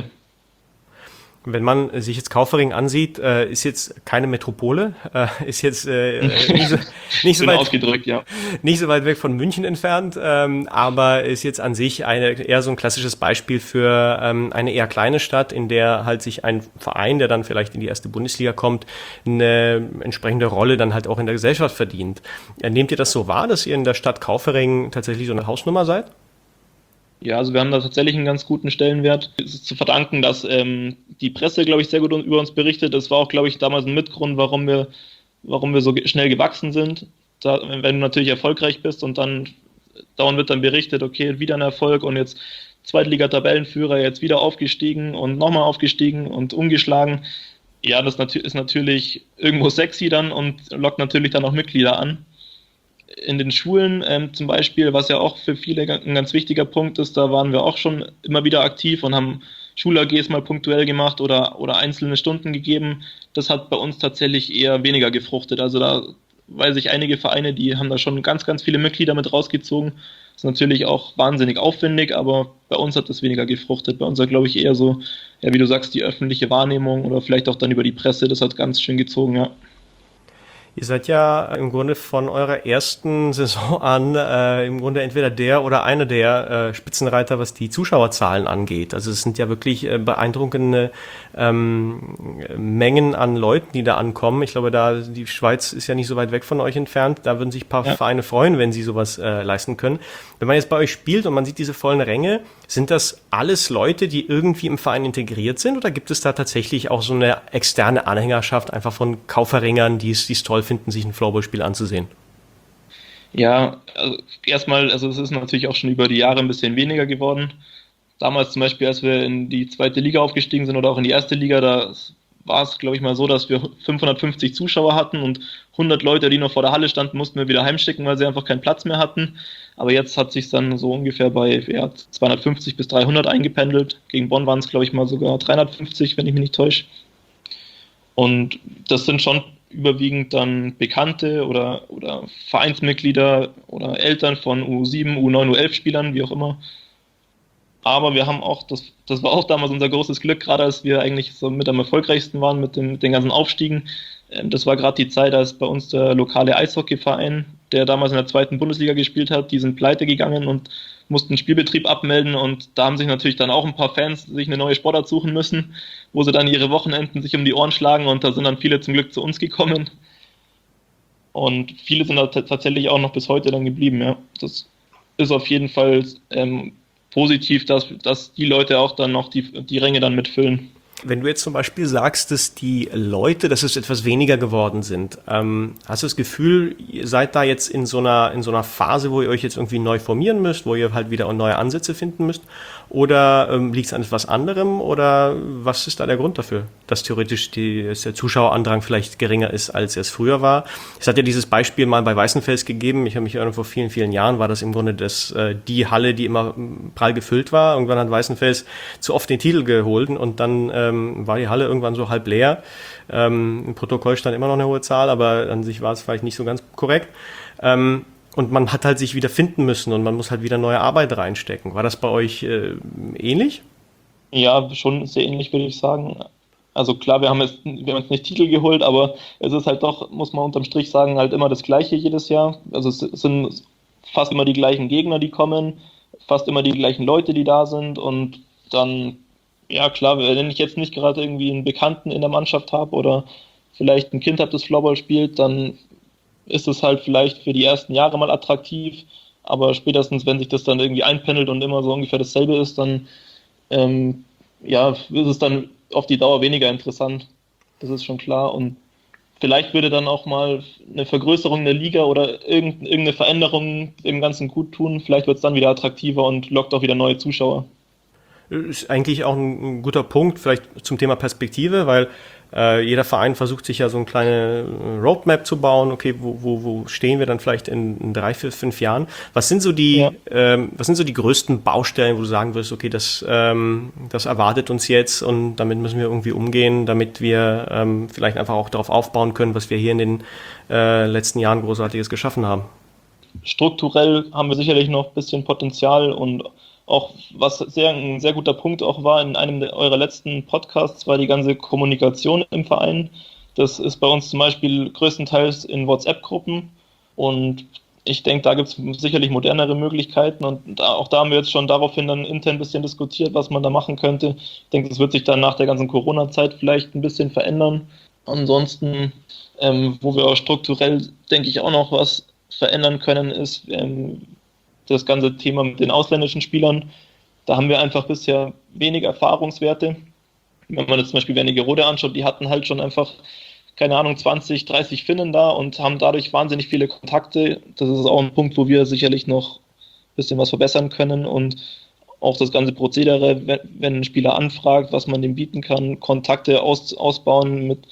[SPEAKER 2] Wenn man sich jetzt Kaufering ansieht, äh, ist jetzt keine Metropole, äh, ist jetzt äh, nicht, so, nicht, so weit,
[SPEAKER 1] ausgedrückt, ja.
[SPEAKER 2] nicht so weit weg von München entfernt, ähm, aber ist jetzt an sich eine, eher so ein klassisches Beispiel für ähm, eine eher kleine Stadt, in der halt sich ein Verein, der dann vielleicht in die erste Bundesliga kommt, eine entsprechende Rolle dann halt auch in der Gesellschaft verdient. Nehmt ihr das so wahr, dass ihr in der Stadt Kaufering tatsächlich so eine Hausnummer seid?
[SPEAKER 1] Ja, also wir haben da tatsächlich einen ganz guten Stellenwert. Es ist zu verdanken, dass ähm, die Presse, glaube ich, sehr gut über uns berichtet. Das war auch, glaube ich, damals ein Mitgrund, warum wir, warum wir so schnell gewachsen sind. Da, wenn du natürlich erfolgreich bist und dann dauernd wird dann berichtet, okay, wieder ein Erfolg und jetzt Zweitliga-Tabellenführer, jetzt wieder aufgestiegen und nochmal aufgestiegen und umgeschlagen. Ja, das ist natürlich irgendwo sexy dann und lockt natürlich dann auch Mitglieder an. In den Schulen ähm, zum Beispiel, was ja auch für viele ein ganz wichtiger Punkt ist, da waren wir auch schon immer wieder aktiv und haben Schul-A Gs mal punktuell gemacht oder, oder einzelne Stunden gegeben. Das hat bei uns tatsächlich eher weniger gefruchtet. Also da weiß ich, einige Vereine, die haben da schon ganz, ganz viele Mitglieder mit rausgezogen. Das ist natürlich auch wahnsinnig aufwendig, aber bei uns hat das weniger gefruchtet. Bei uns hat, glaube ich, eher so, ja, wie du sagst, die öffentliche Wahrnehmung oder vielleicht auch dann über die Presse, das hat ganz schön gezogen, ja.
[SPEAKER 2] Ihr seid ja im Grunde von eurer ersten Saison an äh, im Grunde entweder der oder einer der äh, Spitzenreiter, was die Zuschauerzahlen angeht. Also es sind ja wirklich äh, beeindruckende ähm, Mengen an Leuten, die da ankommen. Ich glaube, da die Schweiz ist ja nicht so weit weg von euch entfernt. Da würden sich ein paar ja. Vereine freuen, wenn sie sowas äh, leisten können. Wenn man jetzt bei euch spielt und man sieht diese vollen Ränge, sind das alles Leute, die irgendwie im Verein integriert sind, oder gibt es da tatsächlich auch so eine externe Anhängerschaft einfach von Kauferringern, die es, die es toll finden, sich ein Floorball-Spiel anzusehen?
[SPEAKER 1] Ja, also erstmal, also es ist natürlich auch schon über die Jahre ein bisschen weniger geworden. Damals zum Beispiel, als wir in die zweite Liga aufgestiegen sind oder auch in die erste Liga, da war es, glaube ich, mal so, dass wir fünfhundertfünfzig Zuschauer hatten und hundert Leute, die noch vor der Halle standen, mussten wir wieder heimschicken, weil sie einfach keinen Platz mehr hatten. Aber jetzt hat sich dann so ungefähr bei ja, zweihundertfünfzig bis dreihundert eingependelt. Gegen Bonn waren es, glaube ich, mal sogar dreihundertfünfzig, wenn ich mich nicht täusche. Und das sind schon überwiegend dann Bekannte oder, oder Vereinsmitglieder oder Eltern von U sieben, U neun, U elf Spielern, wie auch immer. Aber wir haben auch, das, das war auch damals unser großes Glück, gerade als wir eigentlich so mit am erfolgreichsten waren mit, dem, mit den ganzen Aufstiegen. Das war gerade die Zeit, als bei uns der lokale Eishockeyverein, der damals in der zweiten Bundesliga gespielt hat, die sind pleite gegangen und mussten den Spielbetrieb abmelden, und da haben sich natürlich dann auch ein paar Fans sich eine neue Sportart suchen müssen, wo sie dann ihre Wochenenden sich um die Ohren schlagen, und da sind dann viele zum Glück zu uns gekommen. Und viele sind da t- tatsächlich auch noch bis heute dann geblieben, ja. Das ist auf jeden Fall ähm, positiv, dass, dass die Leute auch dann noch die, die Ränge dann mitfüllen.
[SPEAKER 2] Wenn du jetzt zum Beispiel sagst, dass die Leute, dass es etwas weniger geworden sind, ähm, hast du das Gefühl, ihr seid da jetzt in so einer in so einer Phase, wo ihr euch jetzt irgendwie neu formieren müsst, wo ihr halt wieder neue Ansätze finden müsst? Oder ähm, liegt es an etwas anderem? Oder was ist da der Grund dafür, dass theoretisch die, dass der Zuschauerandrang vielleicht geringer ist, als es früher war? Es hat ja dieses Beispiel mal bei Weißenfels gegeben. Ich habe mich erinnert, vor vielen, vielen Jahren war das im Grunde das, äh, die Halle, die immer prall gefüllt war. Irgendwann hat Weißenfels zu oft den Titel geholt und dann ähm, war die Halle irgendwann so halb leer. Ähm, im Protokoll stand immer noch eine hohe Zahl, aber an sich war es vielleicht nicht so ganz korrekt. Ähm, Und man hat halt sich wieder finden müssen und man muss halt wieder neue Arbeit reinstecken. War das bei euch äh, ähnlich?
[SPEAKER 1] Ja, schon sehr ähnlich, würde ich sagen. Also klar, wir haben jetzt, wir haben jetzt nicht Titel geholt, aber es ist halt doch, muss man unterm Strich sagen, halt immer das Gleiche jedes Jahr. Also es sind fast immer die gleichen Gegner, die kommen, fast immer die gleichen Leute, die da sind, und dann, ja klar, wenn ich jetzt nicht gerade irgendwie einen Bekannten in der Mannschaft habe oder vielleicht ein Kind habe, das Floorball spielt, dann ist es halt vielleicht für die ersten Jahre mal attraktiv, aber spätestens, wenn sich das dann irgendwie einpendelt und immer so ungefähr dasselbe ist, dann ähm, ja, ist es dann auf die Dauer weniger interessant. Das ist schon klar, und vielleicht würde dann auch mal eine Vergrößerung der Liga oder irgendeine Veränderung dem Ganzen gut tun. Vielleicht wird es dann wieder attraktiver und lockt auch wieder neue Zuschauer.
[SPEAKER 2] Ist eigentlich auch ein guter Punkt, vielleicht zum Thema Perspektive, weil äh, jeder Verein versucht sich ja so eine kleine Roadmap zu bauen. Okay, wo, wo, wo stehen wir dann vielleicht in, in drei, vier, fünf Jahren? Was sind so die, ja. ähm, was sind so die größten Baustellen, wo du sagen wirst, okay, das, ähm, das erwartet uns jetzt und damit müssen wir irgendwie umgehen, damit wir ähm, vielleicht einfach auch darauf aufbauen können, was wir hier in den äh, letzten Jahren Großartiges geschaffen haben?
[SPEAKER 1] Strukturell haben wir sicherlich noch ein bisschen Potenzial, und auch was sehr, ein sehr guter Punkt auch war in einem eurer letzten Podcasts, war die ganze Kommunikation im Verein. Das ist bei uns zum Beispiel größtenteils in WhatsApp-Gruppen, und ich denke, da gibt es sicherlich modernere Möglichkeiten, und da, auch da haben wir jetzt schon daraufhin dann intern ein bisschen diskutiert, was man da machen könnte. Ich denke, das wird sich dann nach der ganzen Corona-Zeit vielleicht ein bisschen verändern. Ansonsten, ähm, wo wir auch strukturell, denke ich, auch noch was verändern können, ist ähm, das ganze Thema mit den ausländischen Spielern. Da haben wir einfach bisher wenig Erfahrungswerte. Wenn man jetzt zum Beispiel Wernigerode anschaut, die hatten halt schon einfach, keine Ahnung, zwanzig, dreißig Finnen da und haben dadurch wahnsinnig viele Kontakte. Das ist auch ein Punkt, wo wir sicherlich noch ein bisschen was verbessern können, und auch das ganze Prozedere, wenn ein Spieler anfragt, was man dem bieten kann, Kontakte aus, ausbauen, mit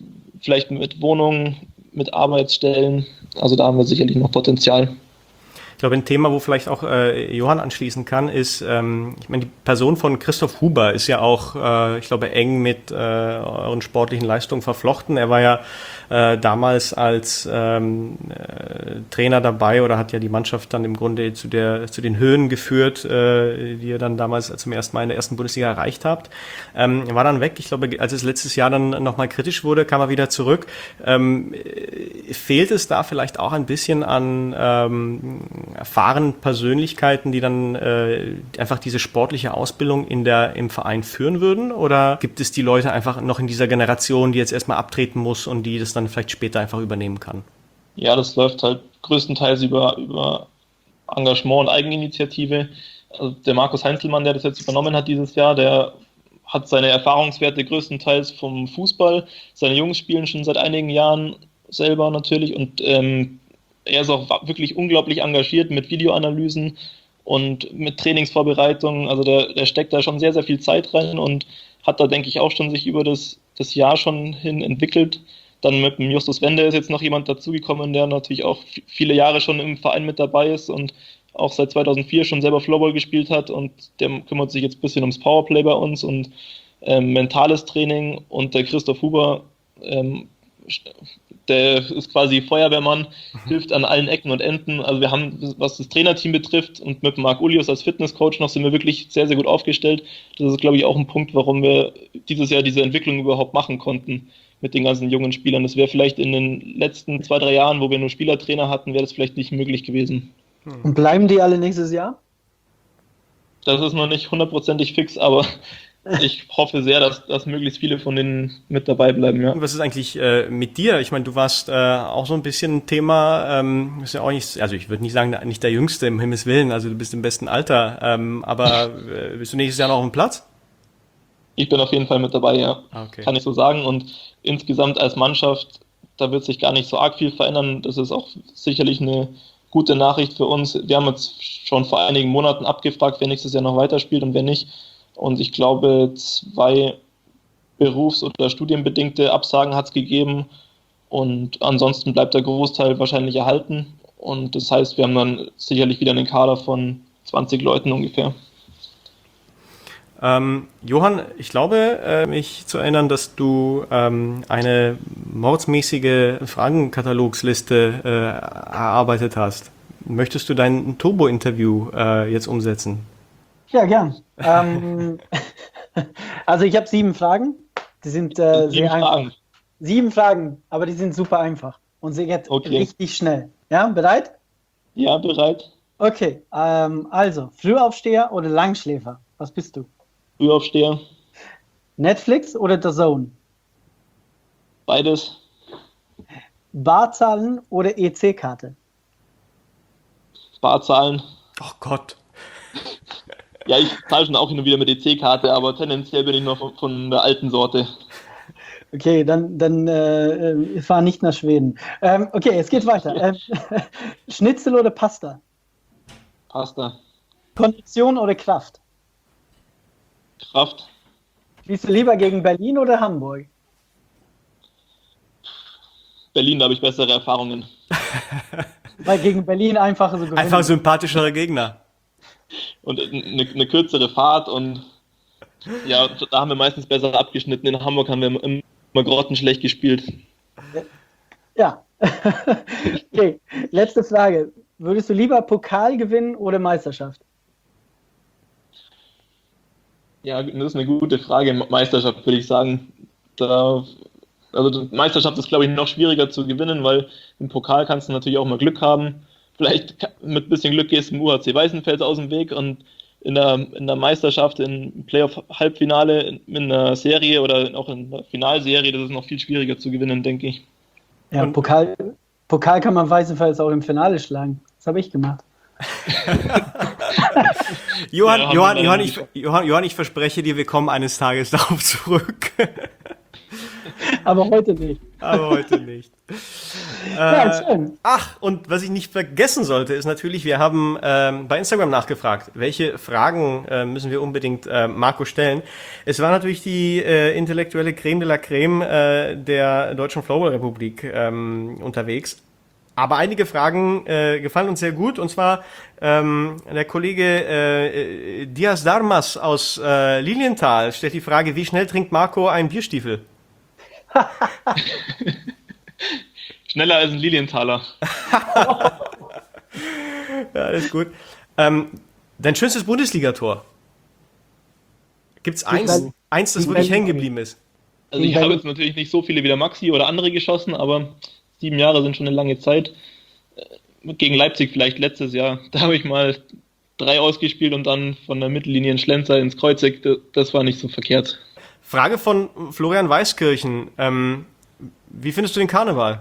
[SPEAKER 1] vielleicht mit Wohnungen, mit Arbeitsstellen. Also da haben wir sicherlich noch Potenzial.
[SPEAKER 2] Ich glaube, ein Thema, wo vielleicht auch äh, Johann anschließen kann, ist, ähm, ich meine, die Person von Christoph Huber ist ja auch, äh, ich glaube, eng mit äh, euren sportlichen Leistungen verflochten. Er war ja äh, damals als ähm, äh, Trainer dabei oder hat ja die Mannschaft dann im Grunde zu der zu den Höhen geführt, äh, die ihr dann damals zum ersten Mal in der ersten Bundesliga erreicht habt. Ähm, er war dann weg. Ich glaube, als es letztes Jahr dann nochmal kritisch wurde, kam er wieder zurück. Ähm, fehlt es da vielleicht auch ein bisschen an ähm, erfahrenen Persönlichkeiten, die dann äh, einfach diese sportliche Ausbildung in der im Verein führen würden? Oder gibt es die Leute einfach noch in dieser Generation, die jetzt erstmal abtreten muss und die das dann vielleicht später einfach übernehmen kann?
[SPEAKER 1] Ja, das läuft halt größtenteils über, über Engagement und Eigeninitiative. Also der Markus Heinzelmann, der das jetzt übernommen hat dieses Jahr, der hat seine Erfahrungswerte größtenteils vom Fußball. Seine Jungs spielen schon seit einigen Jahren selber natürlich und ähm, er ist auch wirklich unglaublich engagiert mit Videoanalysen und mit Trainingsvorbereitungen. Also der, der steckt da schon sehr, sehr viel Zeit rein und hat da, denke ich, auch schon sich über das, das Jahr schon hin entwickelt. Dann mit dem Justus Wende ist jetzt noch jemand dazugekommen, der natürlich auch viele Jahre schon im Verein mit dabei ist und auch seit zweitausendvier schon selber Floorball gespielt hat und der kümmert sich jetzt ein bisschen ums Powerplay bei uns und ähm, mentales Training und der Christoph Huber, ähm, der ist quasi Feuerwehrmann, hilft an allen Ecken und Enden. Also wir haben, was das Trainerteam betrifft und mit Marc Ulius als Fitnesscoach noch, sind wir wirklich sehr, sehr gut aufgestellt. Das ist, glaube ich, auch ein Punkt, warum wir dieses Jahr diese Entwicklung überhaupt machen konnten mit den ganzen jungen Spielern. Das wäre vielleicht in den letzten zwei, drei Jahren, wo wir nur Spielertrainer hatten, wäre das vielleicht nicht möglich gewesen.
[SPEAKER 3] Und bleiben die alle nächstes Jahr?
[SPEAKER 1] Das ist noch nicht hundertprozentig fix, aber ich hoffe sehr, dass, dass möglichst viele von denen mit dabei bleiben. Ja.
[SPEAKER 2] Was ist eigentlich äh, mit dir? Ich meine, du warst äh, auch so ein bisschen ein Thema, ähm, ist ja auch nicht, also ich würde nicht sagen, nicht der Jüngste, im Himmels Willen, also du bist im besten Alter, ähm, aber äh, bist du nächstes Jahr noch auf dem Platz?
[SPEAKER 1] Ich bin auf jeden Fall mit dabei, ja.
[SPEAKER 2] Okay.
[SPEAKER 1] Kann ich so sagen. Und insgesamt als Mannschaft, da wird sich gar nicht so arg viel verändern. Das ist auch sicherlich eine gute Nachricht für uns. Wir haben jetzt schon vor einigen Monaten abgefragt, wer nächstes Jahr noch weiterspielt und wer nicht. Und ich glaube, zwei berufs- oder studienbedingte Absagen hat es gegeben. Und ansonsten bleibt der Großteil wahrscheinlich erhalten. Und das heißt, wir haben dann sicherlich wieder einen Kader von zwanzig Leuten ungefähr.
[SPEAKER 2] Ähm, Johann, ich glaube, äh, mich zu erinnern, dass du ähm, eine mordsmäßige Fragenkatalogsliste äh, erarbeitet hast. Möchtest du dein Turbo-Interview äh, jetzt umsetzen?
[SPEAKER 3] Ja, gern. ähm, also ich habe sieben Fragen. Die sind äh,
[SPEAKER 1] sieben
[SPEAKER 3] sehr
[SPEAKER 1] Fragen.
[SPEAKER 3] einfach. Sieben Fragen, aber die sind super einfach. Und sie geht
[SPEAKER 1] Okay.
[SPEAKER 3] richtig schnell. Ja, bereit?
[SPEAKER 1] Ja, bereit.
[SPEAKER 3] Okay, ähm, also, Frühaufsteher oder Langschläfer? Was bist du?
[SPEAKER 1] Frühaufsteher.
[SPEAKER 3] Netflix oder The Zone?
[SPEAKER 1] Beides.
[SPEAKER 3] Barzahlen oder E C-Karte?
[SPEAKER 1] Barzahlen.
[SPEAKER 2] Oh Gott.
[SPEAKER 1] Ja, ich zahle schon auch hin und wieder mit E C-Karte, aber tendenziell bin ich noch von, von der alten Sorte.
[SPEAKER 3] Okay, dann, dann äh, fahr nicht nach Schweden. Ähm, okay, es geht weiter. Ähm, Schnitzel oder Pasta?
[SPEAKER 1] Pasta.
[SPEAKER 3] Kondition oder Kraft?
[SPEAKER 1] Kraft.
[SPEAKER 3] Spielst du lieber gegen Berlin oder Hamburg?
[SPEAKER 1] Berlin, da habe ich bessere Erfahrungen.
[SPEAKER 3] Weil gegen Berlin einfach so gewinnen.
[SPEAKER 2] Einfach sympathischere Gegner.
[SPEAKER 1] Und eine, eine kürzere Fahrt und ja, da haben wir meistens besser abgeschnitten. In Hamburg haben wir immer grottenschlecht gespielt.
[SPEAKER 3] Ja. Okay, letzte Frage. Würdest du lieber Pokal gewinnen oder Meisterschaft?
[SPEAKER 1] Ja, das ist eine gute Frage. Meisterschaft würde ich sagen. Da, also die Meisterschaft ist, glaube ich, noch schwieriger zu gewinnen, weil im Pokal kannst du natürlich auch mal Glück haben. Vielleicht mit ein bisschen Glück gehst du im U H C Weißenfels aus dem Weg und in der, in der Meisterschaft, im Playoff-Halbfinale, in einer Serie oder auch in der Finalserie, das ist noch viel schwieriger zu gewinnen, denke ich.
[SPEAKER 3] Ja, und Pokal, Pokal kann man Weißenfels auch im Finale schlagen. Das habe ich gemacht.
[SPEAKER 2] Johann,
[SPEAKER 1] Ja,
[SPEAKER 2] Johann,
[SPEAKER 1] wir
[SPEAKER 2] Johann,
[SPEAKER 1] dann-
[SPEAKER 2] ich, Johann, Johann, ich verspreche dir, wir kommen eines Tages darauf zurück.
[SPEAKER 3] Aber heute nicht.
[SPEAKER 2] Aber heute nicht.
[SPEAKER 3] Ja,
[SPEAKER 2] Äh,
[SPEAKER 3] schön.
[SPEAKER 2] ach, und was ich nicht vergessen sollte, ist natürlich, wir haben ähm, bei Instagram nachgefragt, welche Fragen äh, müssen wir unbedingt äh, Marco stellen. Es war natürlich die äh, intellektuelle Creme de la Creme äh, der Deutschen Floorball-Republik ähm, unterwegs. Aber einige Fragen äh, gefallen uns sehr gut. Und zwar ähm, der Kollege äh, Diaz Darmas aus äh, Lilienthal stellt die Frage, wie schnell trinkt Marco einen Bierstiefel?
[SPEAKER 1] Schneller als ein Lilienthaler.
[SPEAKER 2] Ja, das ist gut. Ähm, dein schönstes Bundesligator? Gibt's eins, eins, das wirklich hängen geblieben ist?
[SPEAKER 1] Also ich habe jetzt natürlich nicht so viele wie der Maxi oder andere geschossen, aber sieben Jahre sind schon eine lange Zeit. Gegen Leipzig vielleicht letztes Jahr, da habe ich mal drei ausgespielt und dann von der Mittellinie in Schlenzer ins Kreuzeck, das war nicht so verkehrt.
[SPEAKER 2] Frage von Florian Weiskirchen, ähm, wie findest du den Karneval?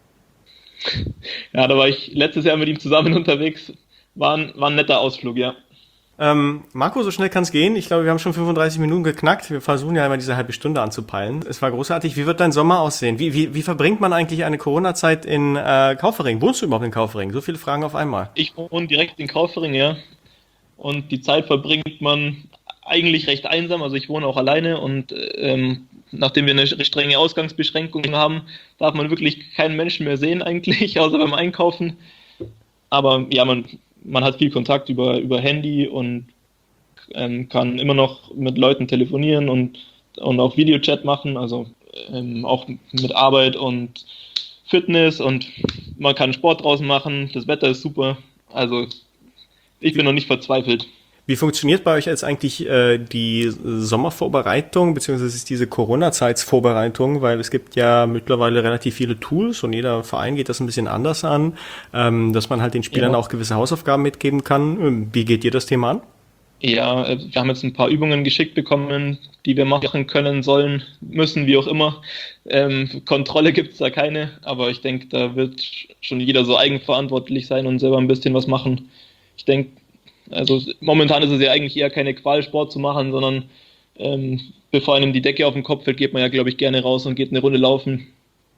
[SPEAKER 1] Ja, da war ich letztes Jahr mit ihm zusammen unterwegs, war ein, war ein netter Ausflug, ja.
[SPEAKER 2] Ähm, Marco, so schnell kann es gehen. Ich glaube, wir haben schon fünfunddreißig Minuten geknackt. Wir versuchen ja immer diese halbe Stunde anzupeilen. Es war großartig. Wie wird dein Sommer aussehen? Wie, wie, wie verbringt man eigentlich eine Corona-Zeit in äh, Kaufering? Wohnst du überhaupt in Kaufering? So viele Fragen auf einmal.
[SPEAKER 1] Ich wohne direkt in Kaufering, ja. Und die Zeit verbringt man eigentlich recht einsam. Also ich wohne auch alleine und ähm, nachdem wir eine strenge Ausgangsbeschränkung haben, darf man wirklich keinen Menschen mehr sehen eigentlich, außer beim Einkaufen. Aber ja, man... Man hat viel Kontakt über, über Handy und ähm, kann immer noch mit Leuten telefonieren und, und auch Videochat machen, also ähm, auch mit Arbeit und Fitness und man kann Sport draußen machen, das Wetter ist super, also ich bin noch nicht verzweifelt.
[SPEAKER 2] Wie funktioniert bei euch jetzt eigentlich äh, die Sommervorbereitung, beziehungsweise diese Corona-Zeitsvorbereitung, weil es gibt ja mittlerweile relativ viele Tools und jeder Verein geht das ein bisschen anders an, ähm, dass man halt den Spielern ja auch gewisse Hausaufgaben mitgeben kann. Wie geht ihr das Thema an?
[SPEAKER 1] Ja, wir haben jetzt ein paar Übungen geschickt bekommen, die wir machen können, sollen, müssen, wie auch immer. Ähm, Kontrolle gibt es da keine, aber ich denke, da wird schon jeder so eigenverantwortlich sein und selber ein bisschen was machen. Ich denke, also momentan ist es ja eigentlich eher keine Qual, Sport zu machen, sondern ähm, bevor einem die Decke auf den Kopf fällt, geht man ja, glaube ich, gerne raus und geht eine Runde laufen.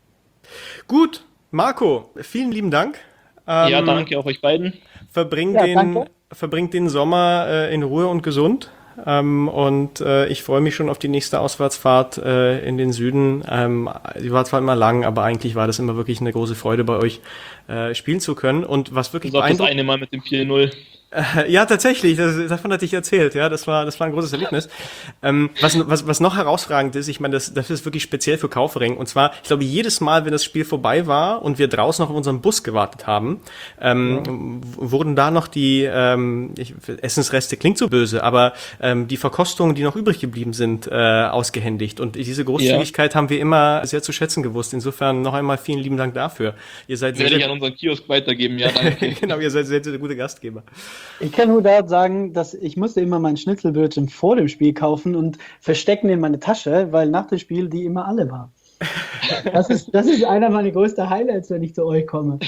[SPEAKER 2] Gut, Marco, vielen lieben Dank.
[SPEAKER 1] Ähm, ja, danke auch euch beiden.
[SPEAKER 2] Verbringt ja, den, verbringt den Sommer äh, in Ruhe und gesund. Ähm, und äh, ich freue mich schon auf die nächste Auswärtsfahrt äh, in den Süden. Ähm, die war zwar immer lang, aber eigentlich war das immer wirklich eine große Freude, bei euch äh, spielen zu können. Und was wirklich
[SPEAKER 1] beeindruckend... Das eine Mal mit dem vier null.
[SPEAKER 2] Äh, ja, tatsächlich, das, davon hatte ich erzählt, ja, das war, das war ein großes Erlebnis. Ähm, was, was, was noch herausragend ist, ich meine, das, das ist wirklich speziell für Kaufering, und zwar, ich glaube, jedes Mal, wenn das Spiel vorbei war und wir draußen noch auf unseren Bus gewartet haben, ähm, ja. wurden da noch die, ähm, ich, Essensreste klingt so böse, aber ähm, die Verkostungen, die noch übrig geblieben sind, äh, ausgehändigt, und diese Großzügigkeit ja. haben wir immer sehr zu schätzen gewusst. Insofern noch einmal vielen lieben Dank dafür. Ihr seid
[SPEAKER 1] Werde
[SPEAKER 2] sehr,
[SPEAKER 1] ich an unseren Kiosk weitergeben, ja, danke.
[SPEAKER 2] Genau, ihr seid sehr, sehr gute Gastgeber.
[SPEAKER 3] Ich kann nur da sagen, dass ich musste immer mein Schnitzelbrötchen vor dem Spiel kaufen und verstecken in meine Tasche, weil nach dem Spiel die immer alle waren. Das ist, das ist einer meiner größten Highlights, wenn ich zu euch komme.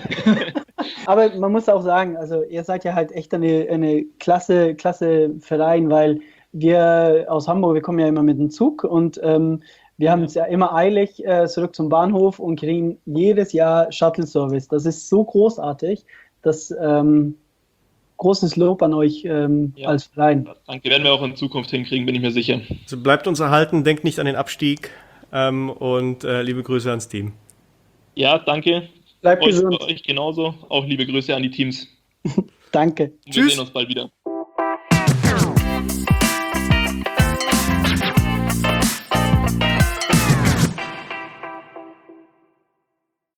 [SPEAKER 3] Aber man muss auch sagen, also ihr seid ja halt echt eine, eine klasse, klasse Verein, weil wir aus Hamburg, wir kommen ja immer mit dem Zug und ähm, wir haben es ja immer eilig äh, zurück zum Bahnhof und kriegen jedes Jahr Shuttle-Service. Das ist so großartig, dass... Ähm, großes Lob an euch ähm, ja. als Verein.
[SPEAKER 1] Danke, werden wir auch in Zukunft hinkriegen, bin ich mir sicher.
[SPEAKER 2] Also bleibt uns erhalten, denkt nicht an den Abstieg ähm, und äh, liebe Grüße ans Team.
[SPEAKER 1] Ja, danke.
[SPEAKER 3] Bleibt
[SPEAKER 1] euch,
[SPEAKER 3] gesund.
[SPEAKER 1] Euch genauso, auch liebe Grüße an die Teams.
[SPEAKER 3] Danke.
[SPEAKER 1] Wir Tschüss. Sehen uns bald wieder.